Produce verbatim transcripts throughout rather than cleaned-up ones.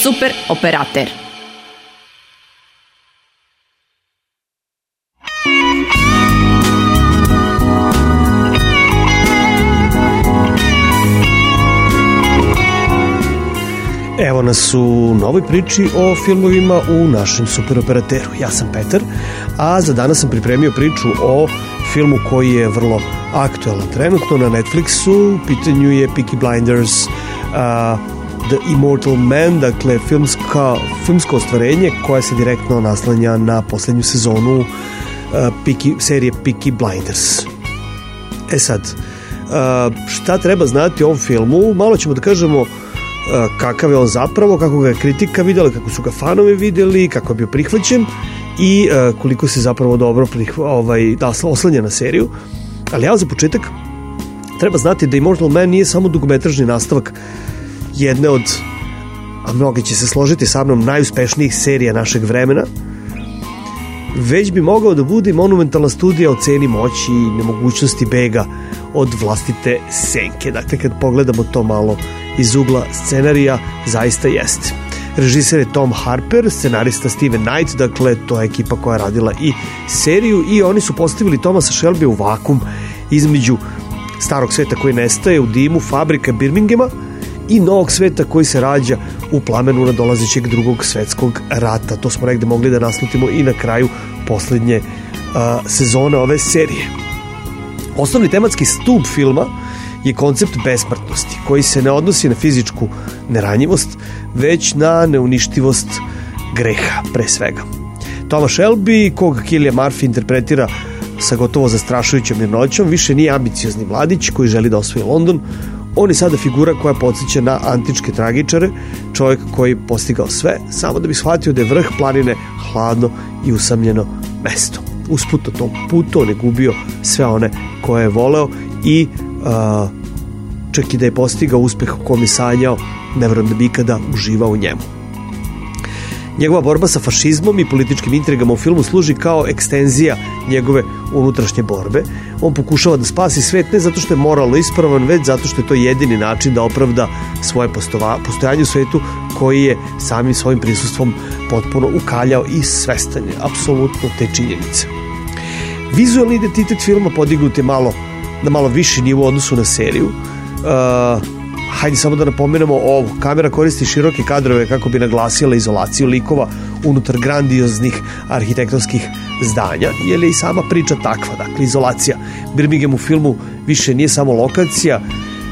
Super operater. Evo nas u novoj priči o filmovima u našem superoperateru. Ja sam Petar, a za danas sam pripremio priču o filmu koji je vrlo aktualan trenutno na Netflixu. U pitanju je Peaky Blinders, uh, The Immortal Man, dakle filmska, filmsko ostvarenje koja se direktno naslanja na poslednju sezonu uh, Peaky, serije Peaky Blinders. E sad, uh, šta treba znati o ovom filmu? Malo ćemo da kažemo kakav je on zapravo, kako ga je kritika vidjela, kako su ga fanovi vidjeli, kako je bio prihvaćen i uh, koliko se zapravo dobro prihva, ovaj, da, oslanja na seriju. Ali ja za početak treba znati da Immortal Man nije samo dugometražni nastavak jedne od, a mnogi će se složiti sa mnom, najuspešnijih serija našeg vremena, već bi mogao da bude monumentalna studija o ceni moći i nemogućnosti bega od vlastite senke. Dakle, kad pogledamo to malo iz ugla scenarija, zaista jeste. Režiser je Tom Harper, scenarista Steven Knight, dakle to je ekipa koja je radila i seriju, i oni su postavili Thomasa Shelby u vakum između starog sveta koji nestaje u dimu fabrika Birminghama i novog sveta koji se rađa u plamenu nadolazećeg drugog svetskog rata. To smo negde mogli da naslutimo i na kraju poslednje uh, sezone ove serije. Osnovni tematski stup filma je koncept besmrtnosti, koji se ne odnosi na fizičku neranjivost, već na neuništivost greha, pre svega. Thomas Shelby, koga Cillian Murphy interpretira sa gotovo zastrašujućom mirnoćom, više nije ambiciozni mladić koji želi da osvoji London. On je sada figura koja podsjeća na antičke tragičare, čovjek koji je postigao sve, samo da bi shvatio da je vrh planine hladno i usamljeno mesto. Usput na tom putu on je gubio sve one koje je voleo i uh, čak i da je postigao uspeh u kom je sanjao, ne vjerujem da bi ikada uživao u njemu. Njegova borba sa fašizmom i političkim intrigama u filmu služi kao ekstenzija njegove unutrašnje borbe. On pokušava da spasi svet ne zato što je moralno ispravan, već zato što je to jedini način da opravda svoje postova, postojanje u svetu koji je samim svojim prisustvom potpuno ukaljao i svestan je apsolutno te činjenice. Vizualni identitet filma podignut je malo na malo viši nivo u odnosu na seriju. Uh, hajde samo da napomenemo ovo. Kamera koristi široke kadrove kako bi naglasila izolaciju likova unutar grandioznih arhitektonskih zdanja, jer je i sama priča takva. Dakle, izolacija. Birmingham u filmu više nije samo lokacija,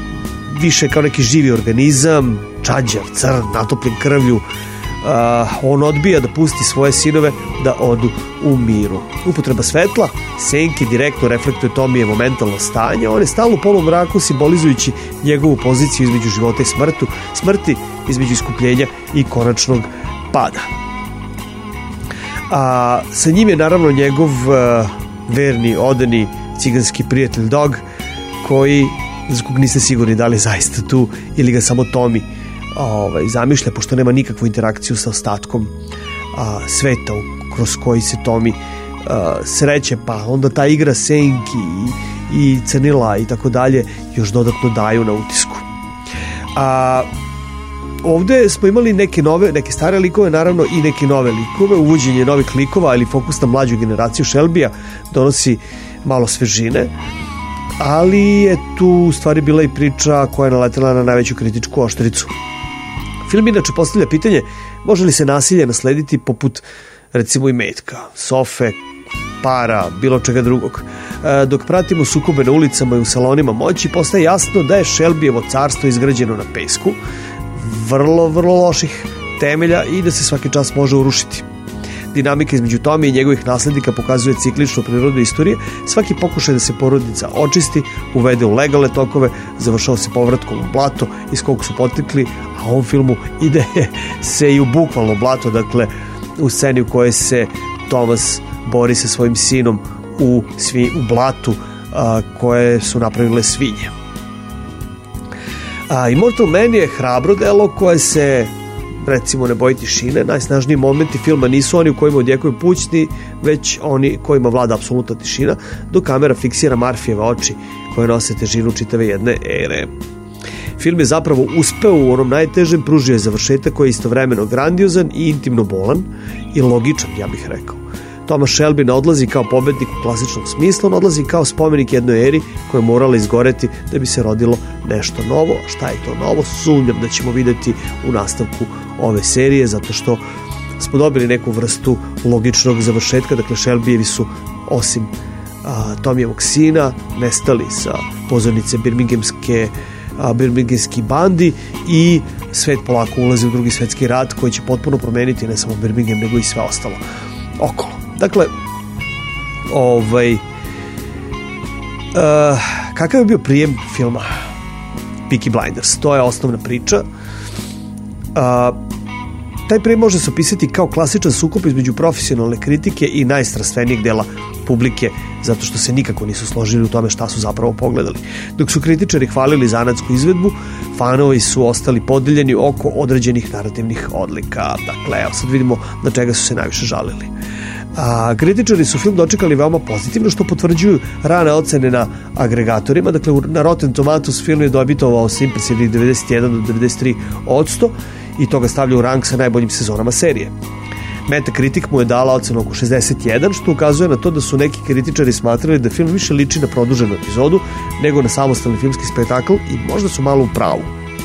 više kao neki živi organizam, čađav, crn, natopljen krvlju. Uh, on odbija da pusti svoje sinove da odu u miru. Upotreba svetla, senke direktno reflektuje Tomijevo mentalno stanje. On je stalno u polumraku, simbolizujući njegovu poziciju između života i smrtu, smrti, između iskupljenja i konačnog pada. A sa njim je naravno njegov uh, verni, odani ciganski prijatelj Dog, koji, za kog niste sigurni da li je zaista tu ili ga samo Tomi Ovaj, zamišlja, pošto nema nikakvu interakciju sa ostatkom a, sveta u, kroz koji se Tomi a, sreće, pa onda ta igra senki i, i crnila i tako dalje još dodatno daju na utisku. A, ovde smo imali neke nove, neke stare likove, naravno i neke nove likove. Uvođenje novih likova ili fokus na mlađu generaciju Shelbya donosi malo svežine, ali je tu u stvari bila i priča koja je naletela na najveću kritičku oštricu. Film inače postavlja pitanje može li se nasilje naslediti poput recimo imetka, sofe, para, bilo čega drugog. E, dok pratimo sukobe na ulicama i u salonima moći, postaje jasno da je Shelbyevo carstvo izgrađeno na pesku, vrlo, vrlo loših temelja i da se svaki čas može urušiti. Dinamika između Tomija i njegovih naslednika pokazuje cikličnu prirodu istorije. Svaki pokušaj da se porodica očisti, uvede u legalne tokove, završava se povratkom u blato iz kog su potekli, a u ovom filmu ide se i u bukvalno blato, dakle u sceni u kojoj se Thomas bori sa svojim sinom u, svi, u blatu a, koje su napravile svinje. A, Immortal Man je hrabro delo koje se recimo ne boji tišine. Najsnažniji momenti filma nisu oni u kojima odjekuju pućni, već oni kojima vlada apsolutna tišina, dok kamera fiksira Murphyjeve oči koje nose težinu čitave jedne ere. Film je zapravo uspeo u onom najtežem, pružio je završetak koji je istovremeno grandiozan i intimno bolan i logičan, ja bih rekao. Thomas Shelby ne odlazi kao pobednik u klasičnom smislu, on odlazi kao spomenik jednoj eri koja je morala izgoreti da bi se rodilo nešto novo. Šta je to novo? Sumnjam da ćemo videti u nastavku ove serije, zato što smo dobili neku vrstu logičnog završetka. Dakle, Shelbyevi su, osim a, Tomijevog sina, nestali sa pozornice birminghamske a, birminghamski bandi i svet polako ulazi u drugi svetski rat koji će potpuno promeniti ne samo Birmingham, nego i sve ostalo okolo. Dakle, ovaj, uh, kakav je bio prijem filma Peaky Blinders? To je osnovna priča. Uh, taj prijem može se opisati kao klasičan sukob između profesionalne kritike i najstrastvenijeg dela publike, zato što se nikako nisu složili u tome šta su zapravo pogledali. Dok su kritičari hvalili zanatsku izvedbu, fanovi su ostali podeljeni oko određenih narativnih odlika. Dakle, evo sad vidimo na čega su se najviše žalili. A, kritičari su film dočekali veoma pozitivno, što potvrđuju rane ocene na agregatorima. Dakle, na Rotten Tomatoes film je dobitovao sa impresivnih devedeset jedan do devedeset tri odsto i to ga stavlja u rang sa najboljim sezonama serije. Metacritic mu je dala ocenu oko šezdeset jedan, što ukazuje na to da su neki kritičari smatrali da film više liči na produženu epizodu nego na samostalni filmski spektakl i možda su malo u pravu.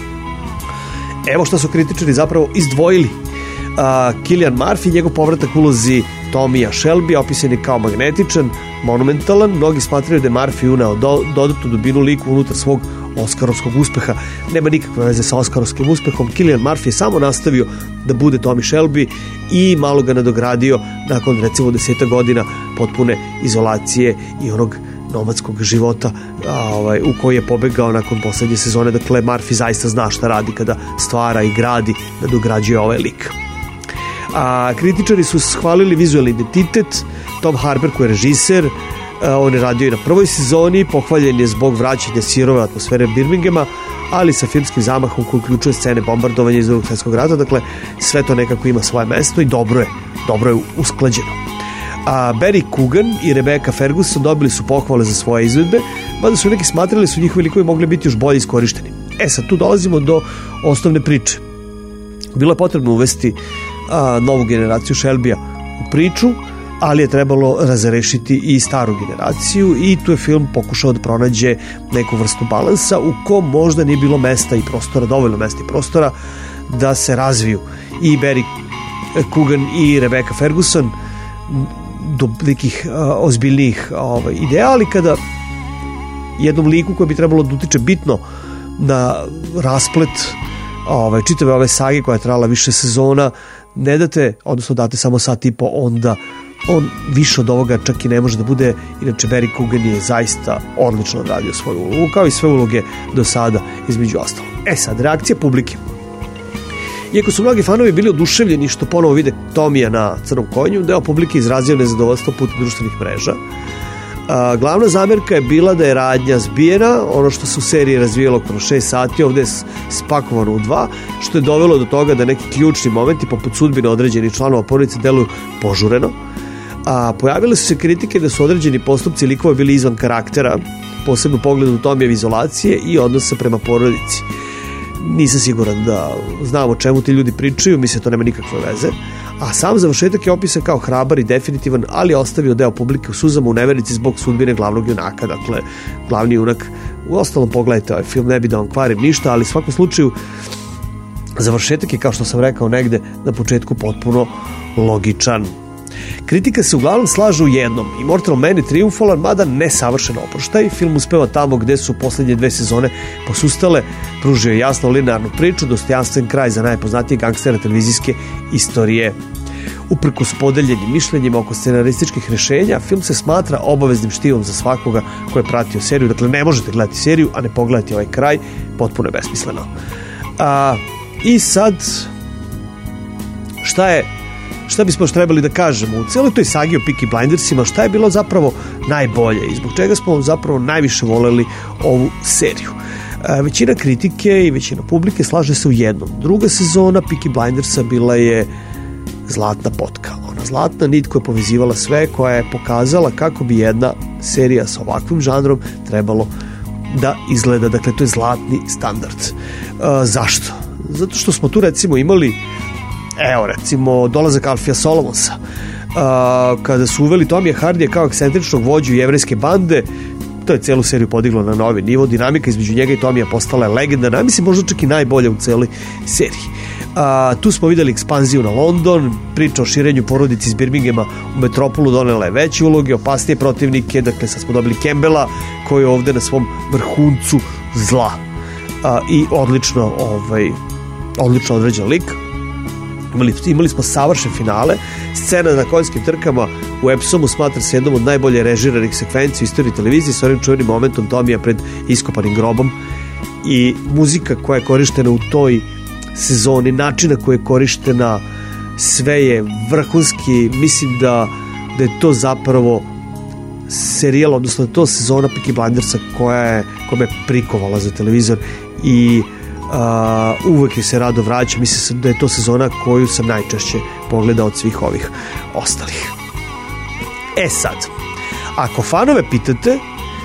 Evo šta su kritičari zapravo izdvojili. Uh, Cillian Murphy, njegov povratak ulozi Tomija Shelby, opisan je kao magnetičan, monumentalan. Mnogi smatraju da je Murphy uneo do, dodatnu dubinu liku unutar svog oskarovskog uspeha. Nema nikakve veze sa oskarovskim uspehom. Cillian Murphy je samo nastavio da bude Tommy Shelby i malo ga nadogradio nakon recimo deseta godina potpune izolacije i onog nomadskog života a, ovaj, u koji je pobegao nakon poslednje sezone. Dakle, Murphy zaista zna šta radi kada stvara i gradi, nadograđuje ovaj lik. A, kritičari su shvalili vizualni identitet. Tom Harper koji je režiser, a, on je radio i na prvoj sezoni, pohvaljen je zbog vraćanja sirove atmosfere Birminghama, ali sa filmskim zamahom koji uključuje scene bombardovanja iz Drugog svjetskog rata. Dakle, sve to nekako ima svoje mesto i dobro je, dobro je usklađeno. A Barry Coogan i Rebecca Ferguson dobili su pohvale za svoje izvedbe, mada su neki smatrali su njihovi likovi mogli biti još bolje iskorišteni. E sad, tu dolazimo do osnovne priče. Bilo je potrebno uvesti a, novu generaciju Shelbya u priču, ali je trebalo razrešiti i staru generaciju i tu je film pokušao da pronađe neku vrstu balansa u kom možda nije bilo mesta i prostora, dovoljno mesta i prostora da se razviju i Barry Coogan i Rebecca Ferguson do nekih uh, ozbiljnijih ovaj, ideja, ali kada jednom liku koji bi trebalo da utiče bitno na rasplet ovaj, čitave ove sage koja je trajala više sezona, ne date, odnosno date samo sat i po, onda on više od ovoga čak i ne može da bude. Inače, Barry Coogan je zaista odlično odradio svoju ulogu, kao i sve uloge do sada između ostalo. E sad, reakcija publike. Iako su mnogi fanovi bili oduševljeni što ponovo vide Tomija na crnom konju, deo publike izrazio nezadovoljstvo putem društvenih mreža. A, glavna zamerka je bila da je radnja zbijena, ono što se u seriji razvijalo kroz šest sati, ovde je spakovano u dva, što je dovelo do toga da neki ključni momenti, poput sudbine određenih članova porodice, deluju požureno. A pojavile su se kritike da su određeni postupci likova bili izvan karaktera, posebno u pogledu Tomijeve izolacije i odnosa prema porodici. Nisam siguran da znam o čemu ti ljudi pričaju, mi se to nema nikakve veze. A sam završetak je opisan kao hrabar i definitivan, ali je ostavio deo publike u suzama u neverici zbog sudbine glavnog junaka. Dakle, glavni junak, u ostalom pogledajte ovaj film, ne bi da vam kvarim ništa, ali u svakom slučaju završetak je, kao što sam rekao negde na početku, potpuno logičan. Kritika se uglavnom slažu u jednom. Immortal Man je triumfalan, mada nesavršen oproštaj. Film uspeva tamo gde su poslednje dve sezone posustale, pružio jasno linearnu priču, dostojanstven kraj za najpoznatije gangstera televizijske istorije. Uprkos podeljenim mišljenjima oko scenarističkih rešenja, film se smatra obaveznim štivom za svakoga ko je pratio seriju. Dakle, ne možete gledati seriju, a ne pogledati ovaj kraj, potpuno je besmisleno. A, I sad, šta je šta bismo još trebali da kažemo u celoj toj sagi o Peaky Blindersima, šta je bilo zapravo najbolje i zbog čega smo zapravo najviše voleli ovu seriju. E, većina kritike i većina publike slaže se u jednom. Druga sezona Peaky Blindersa bila je zlatna potka. Ona zlatna nit koja je povezivala sve, koja je pokazala kako bi jedna serija sa ovakvim žanrom trebalo da izgleda. Dakle, to je zlatni standard. Uh, zašto? Zato što smo tu recimo imali, evo recimo, dolazak Alfija Solomonsa, uh, kada su uveli Tomija Hardija kao ekscentričnog vođu jevrejske bande, to je celu seriju podiglo na novi nivo. Dinamika između njega i Tomija postala je legendarna, a mislim možda čak i najbolja u celoj seriji. A, tu smo videli ekspanziju na London, priča o širenju porodici iz Birminghama u metropolu donela je veće uloge, opasnije protivnike, dakle sad smo dobili Campbella koji je ovde na svom vrhuncu zla. A, i odlično ovaj, odlično određen lik. Imali, imali smo savršen finale. Scena na konjskim trkama u Epsomu smatra se jednom od najbolje režiranih sekvenci u istoriji televizije s onim čuvenim momentom Tomija pred iskopanim grobom, i muzika koja je korištena u toj sezoni, načina koja je korištena, sve je vrhunski. Mislim da, da je to zapravo serijal, odnosno to sezona Peaky Blindersa koja je, koja me prikovala za televizor i Uh, uvek je se rado vraća. Mislim da je to sezona koju sam najčešće pogledao od svih ovih ostalih. E sad, ako fanove pitate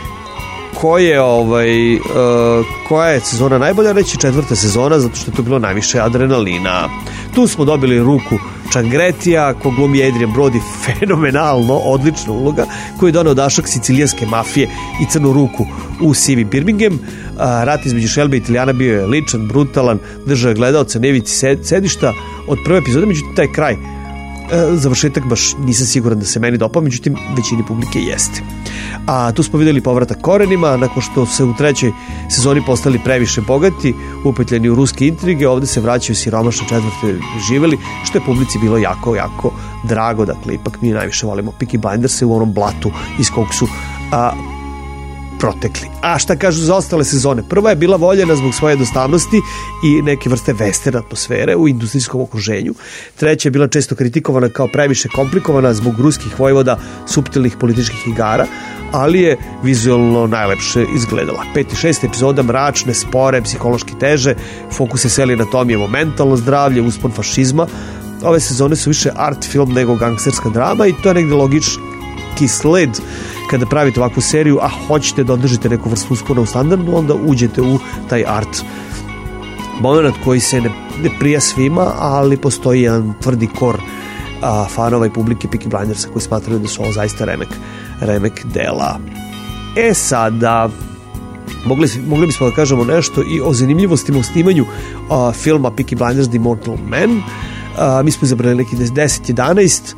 ko je, ovaj, uh, koja je sezona najbolja, reći četvrta sezona, zato što je to bilo najviše adrenalina. Tu smo dobili ruku Čangretija, ko glumi Adrian Brody, fenomenalno, odlična uloga, koji je doneo dašak sicilijanske mafije i crnu ruku u sivi Birmingham. Rat između Shelby i Italijana bio je ličan, brutalan, držao je gledaoca na ivici sedišta od prve epizode, međutim taj kraj, završetak baš nisam siguran da se meni dopao, međutim većini publike jeste. A tu smo videli povratak korenima, nakon što se u trećoj sezoni postali previše bogati, upetljeni u ruske intrige, ovde se vraćaju siromašne četvrte živeli, što je publici bilo jako, jako drago. Dakle, ipak mi najviše volimo Peaky Blinders u onom blatu iz kog su a, protekli. A šta kažu za ostale sezone? Prva je bila voljena zbog svoje jednostavnosti i neke vrste western atmosfere u industrijskom okruženju. Treća je bila često kritikovana kao previše komplikovana zbog ruskih vojvoda, suptilnih političkih igara, ali je vizualno najlepše izgledala. Pet i šest epizoda mračne, spore, psihološki teže, fokus se seli na Tomijevo mentalno zdravlje, uspon fašizma. Ove sezone su više art film nego gangsterska drama i to je negde logički sled kada pravite ovakvu seriju, a hoćete da održite neku vrstu uspona u standardu, onda uđete u taj art moment koji se ne, ne prija svima, ali postoji jedan tvrdi kor a, fanova i publike Peaky Blindersa koji smatraju da su ovo zaista remek, remek dela. E sada, mogli, mogli bismo da kažemo nešto i o zanimljivostima u snimanju a, filma Peaky Blinders The Immortal Man. A, mi smo izabrali neki deset jedanaest,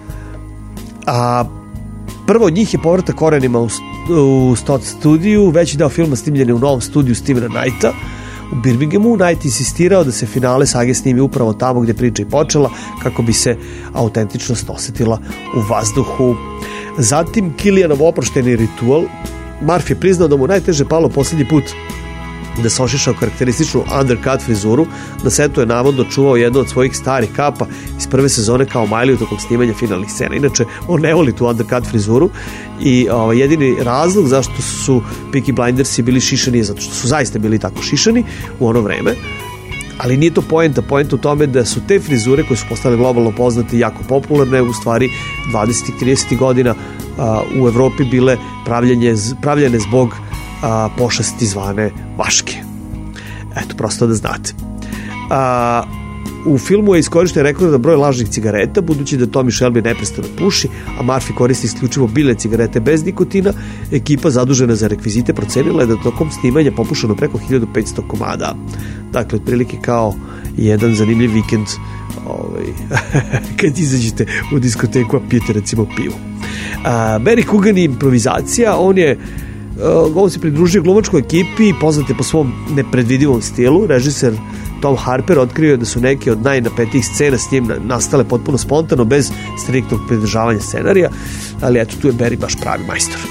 a prvo od njih je povratak korenima u, u Stott studiju. Veći deo filma snimljen je u novom studiju Stevena Knighta u Birminghamu. Knight insistirao da se finale sage snimi upravo tamo gde priča i počela, kako bi se autentičnost osetila u vazduhu. Zatim Killianov oprošteni ritual. Murphy je priznao da mu najteže palo posljednji put da se ošišao karakterističnu undercut frizuru. Na setu je navodno čuvao jednu od svojih starih kapa iz prve sezone kao Miley tokom snimanja finalnih scena. Inače, on ne voli tu undercut frizuru i ovaj, jedini razlog zašto su Peaky Blindersi bili šišani je zato što su zaista bili tako šišani u ono vreme. Ali nije to poenta. Poenta u tome da su te frizure koje su postale globalno poznate i jako popularne u stvari dvadesetih tridesetih godina a, u Evropi bile pravljene, pravljene zbog a, pošasti zvane vaške. Eto, prosto da znate. A, u filmu je iskorišten rekordan broj lažnih cigareta, budući da Tommy Shelby neprestano puši, a Murphy koristi isključivo biljne cigarete bez nikotina. Ekipa zadužena za rekvizite procenila je da tokom snimanja popušeno preko hiljadu petsto komada. Dakle, otprilike kao jedan zanimljiv vikend ovaj, kad izađete u diskoteku a pijete recimo pivo. A, Barry Coogan je improvizacija. On je uh, on se pridružio glumačkoj ekipi, poznat je po svom nepredvidivom stilu. Režiser Tom Harper otkrio je da su neke od najnapetijih scena s njim nastale potpuno spontano, bez striktnog pridržavanja scenarija, ali eto, tu je Barry baš pravi majstor.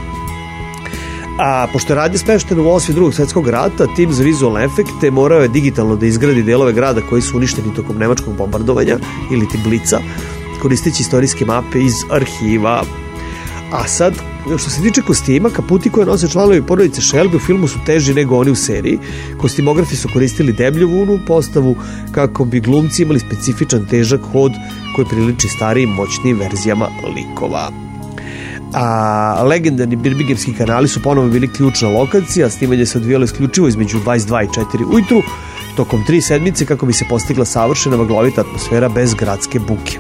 A pošto je radnja smeštena u osvi drugog svjetskog rata, tim za vizualne efekte morao je digitalno da izgradi delove grada koji su uništeni tokom nemačkog bombardovanja ili ti blica, koristeći istorijske mape iz arhiva. A sad, što se tiče kostima, kaputi koje nose članovi porodice Shelby u filmu su teži nego oni u seriji. Kostimografi su koristili deblju vunu postavu kako bi glumci imali specifičan težak hod koji priliči starijim moćnim verzijama likova. a legendarni Birminghamski kanali su ponovo bili ključna lokacija, snimanje se odvijalo isključivo između dvadeset dva i četiri ujutru, tokom tri sedmice kako bi se postigla savršena maglovita atmosfera bez gradske buke.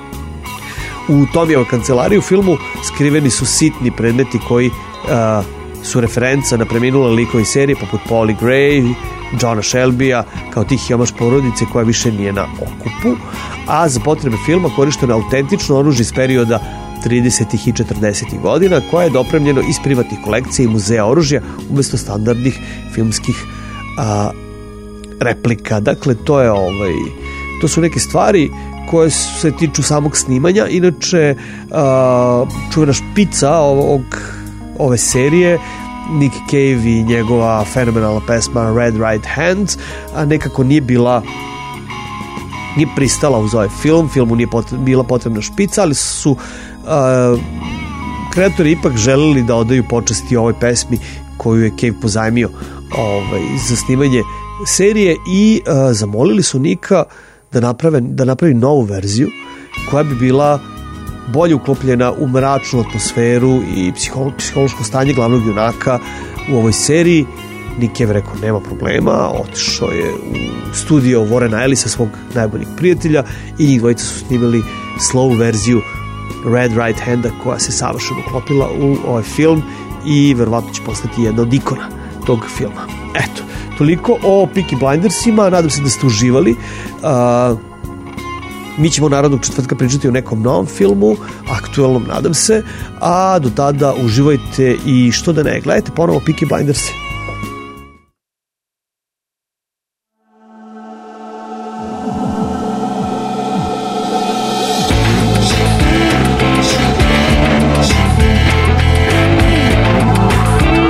U Tomijevoj kancelariji u filmu skriveni su sitni predmeti koji uh, su referenca na preminule likove serije poput Polly Gray, Johna Shelbya, kao tih jomaš porodice koja više nije na okupu, a za potrebe filma korišteno autentično oružje iz perioda tridesetih i četrdesetih godina, koje je dopremljeno iz privatnih kolekcija i muzeja oružja umesto standardnih filmskih a, replika. Dakle, to je ovaj, to su neke stvari koje se tiču samog snimanja. Inače, a, čuvena špica ovog, ove serije, Nick Cave i njegova fenomenalna pesma Red Right Hand, a nekako nije bila nije pristala uz ovaj film, filmu nije potrebna, bila potrebna špica, ali su uh, kreatori ipak želeli da odaju počasti ovoj pesmi koju je Cave pozajmio ovaj, za snimanje serije i uh, zamolili su Nika da, naprave, da napravi novu verziju koja bi bila bolje uklopljena u mračnu atmosferu i psiholo, psihološko stanje glavnog junaka u ovoj seriji. Nick je rekao nema problema, otišao je u studio Warrena Ellisa, svog najboljeg prijatelja, i njih dvojica su snimili slow verziju Red Right Handa koja se savršeno uklopila u ovaj film i verovatno će postati jedna od ikona tog filma. Eto, toliko o Peaky Blindersima, nadam se da ste uživali. Uh, mi ćemo naravnog četvrtka pričati o nekom novom filmu, aktuelnom nadam se, a do tada uživajte i što da ne, gledajte ponovo Peaky Blinders.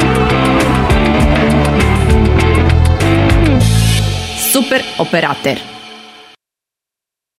Super operater.